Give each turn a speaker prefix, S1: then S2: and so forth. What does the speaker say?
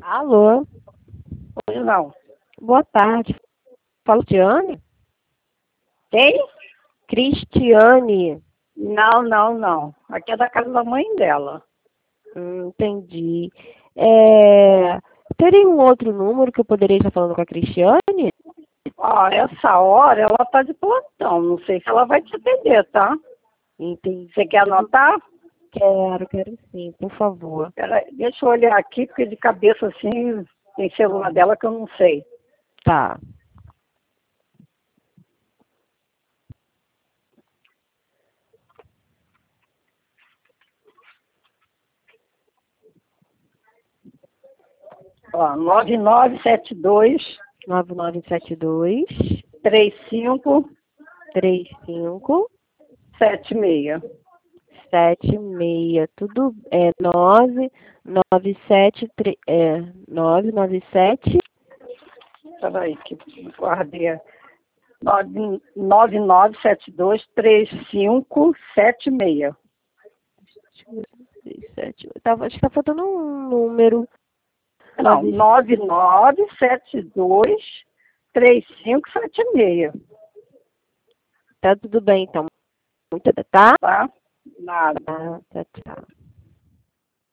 S1: Alô,
S2: Hoje não.
S1: boa tarde. Fala, Cristiane?
S2: Tem?
S1: Cristiane.
S2: Não. Aqui é da casa da mãe dela.
S1: Entendi. Teria um outro número que eu poderia estar falando com a Cristiane?
S2: Ó, essa hora ela tá de plantão. Não sei se ela vai te atender, tá?
S1: Entendi.
S2: Você quer anotar?
S1: Quero sim, por favor.
S2: Peraí, deixa eu olhar aqui, porque de cabeça assim, tem celular dela que eu não sei.
S1: Tá.
S2: Ó, 9972
S1: 9972
S2: 35
S1: 35
S2: 76.
S1: 76. Tudo é 997.
S2: Peraí, que guardei. 9972 3576.
S1: Acho que tá faltando um número.
S2: Não, 9972 3576.
S1: Tá tudo bem, então. Muito, tá?
S2: Tá? Nada.
S1: Tchau.